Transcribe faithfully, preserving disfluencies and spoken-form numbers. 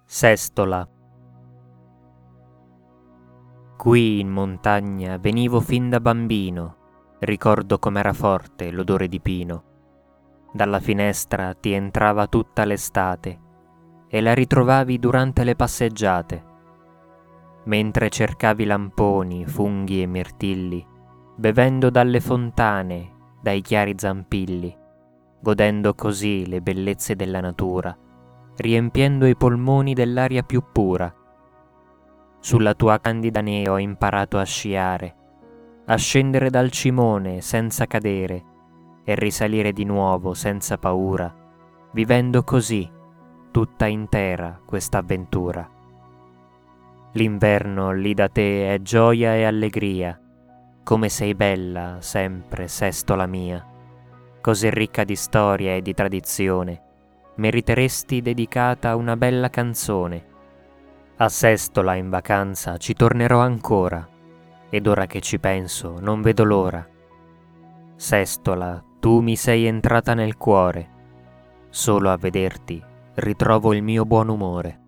Sestola. Qui in montagna venivo fin da bambino, ricordo com'era forte l'odore di pino. Dalla finestra ti entrava tutta l'estate e la ritrovavi durante le passeggiate. Mentre cercavi lamponi, funghi e mirtilli, bevendo dalle fontane, dai chiari zampilli, godendo così le bellezze della natura, riempiendo i polmoni dell'aria più pura. Sulla tua candida neve ho imparato a sciare, a scendere dal cimone senza cadere e risalire di nuovo senza paura, vivendo così tutta intera questa avventura. L'inverno lì da te è gioia e allegria, come sei bella sempre, Sestola mia, così ricca di storia e di tradizione, meriteresti dedicata una bella canzone. A Sestola in vacanza ci tornerò ancora, ed ora che ci penso non vedo l'ora. Sestola, tu mi sei entrata nel cuore, solo a vederti ritrovo il mio buon umore.